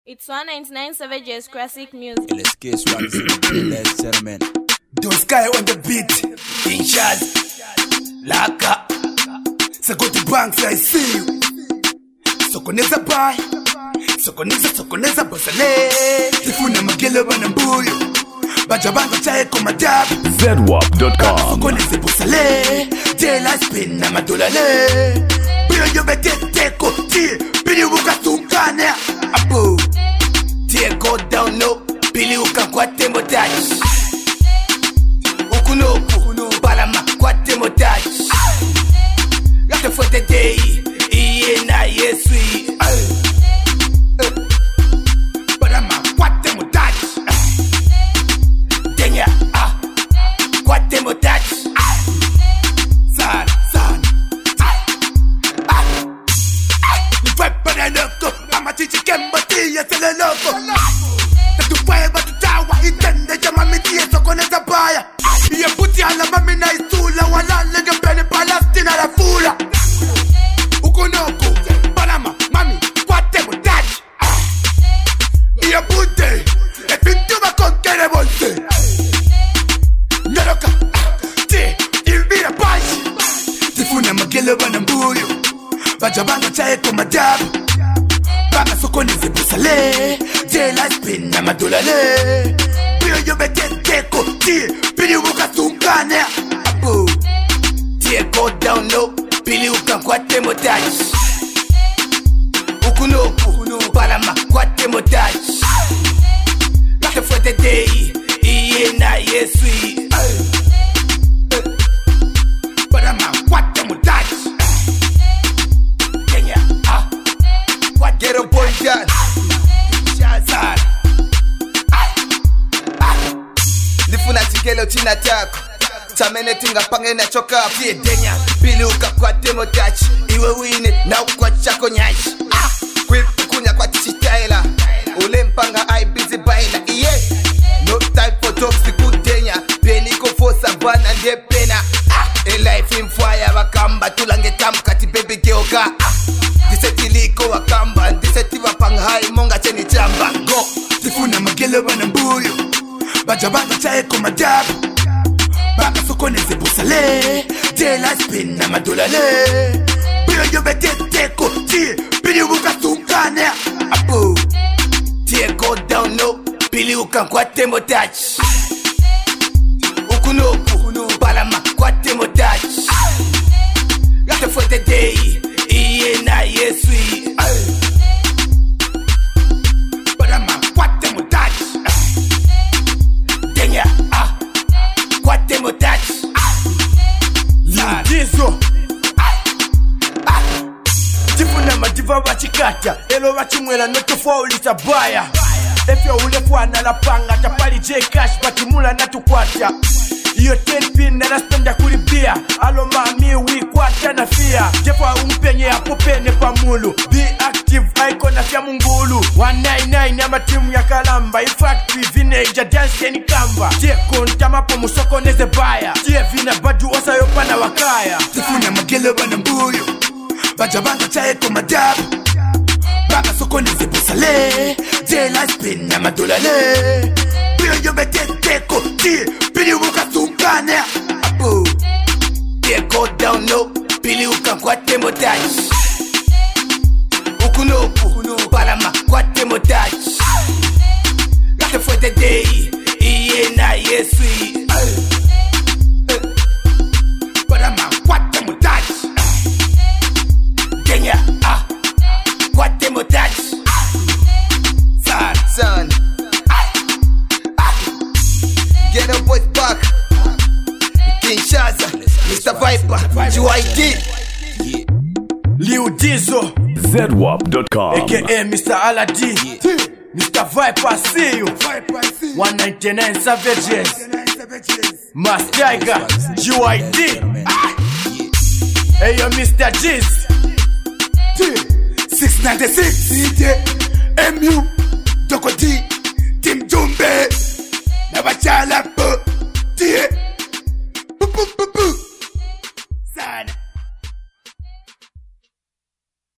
It's 199 Savages Classic Music. Let's kiss one, ladies and gentlemen. Those guy on the beat, in charge, Laka. So go to banks, I see you. Sokoneza buy, sokoneza bosale. Tifuna magelo banambuyo. Bajabanga chae komadabu. ZWAP.com. Sokoneze bosale. Jela spin na madolale. Biyo yo bete teko tie. Bili wuka tukane. Apo. Tie go down low. Bili wuka kwa tembo touch. Ukunoku. Balama kwa tembo touch. Like for the day. Iye na yesui. Balama kwa tembo touch. Denya. Kwa tembo touch. San. Para loco, ama chichi kembatia se le loco. Tu pueblo tu tawa intende llama mi tieso con esa paya. Y en puti a la mami na isula wala lege pene Palestina la fula. Ukonoko, Panama, mami, cuate mutage. Y en puti, e pintuba con que le volte. Nyoroka, ti, ilvira pachi. Tifuna magelo banambuyo. Bajabanga chae komadabu. Banga sokoneze busale. Jela spin na madolale. Biyo yo bete teko tie. Bili wuka tukane. Apo. Tie go down low. Bili wuka kwa tembo touch. Ukunoku. Balama kwa tembo touch. Like for the day. Iye na yesui. Balama kwa tembo touch. Ghetto boy dad. Shazad. Nifuna chigelo china chako. Chamene tinga pange na choka. Tie denya. Bili uka kwa demo touch. Iwe wine na ukwa chako nyash. Kwipu kunya kwa chichitaila. Ule mpanga I busy baila. Yeah. No time for talks the good denya. Peniko for savana nde pena. A life in fire wakamba. Tulange tamkati baby geoka. Disetiliko wakamba. Disetiwa panghai monga cheni chamba. Go. Tifuna magelo banambuyo. Bajabanga chae komadabu. Banga sokoneze busale. Jela spin na madolale. Biyo yo bete teko tie. Bili wuka tukane. Apo. Tie go down low. Bili uka kwa tembo touch. Ukunoku. Balama kwa tembo touch. Like for the day. Iye na yesui. Balama kwa tembo touch. Denya. Kwa tembo touch. Dizo. Tifuna madiva wachikata. Elo wachimwela notofaulita baya. Efyo ulefwana la panga. Tapali J Cash batimula natukwata. Iyo 10 pin na naspenda kulibia. Alo mami wikwata na fia. Jefa umpenye hapo pene pamulu. Be active icon na fia mungulu. 199 ya matimu ya kalamba. In fact vineja dance yeni kamba. Tie kontama po musoko neze baya. Tie vina badu osa yopana wakaya. Tifuna magelo banambuyo. Bajabanga chae komadabu. Banga soko neze busale. Jela spin na madolale. Biyo yo bete teko tie. Bili wuka tukane. Apo. Tie go down low. Bili uka kwa tembo touch. Ukunoku. Balama kwa tembo touch. Like for the day. Iye na yesui. Balama kwa tembo touch. Kenya. Kwa tembo touch. Son. Ghetto boys back. Kinshasa. Mr. Viper. GYD. Liu Dizo. ZWAP.com. AKA Mr. Aladi. Mr. Viper, see you. 199 Savages. Mass Tiger. GYD. Hey yo Mr. G's. 696. DJ MU. Doko D.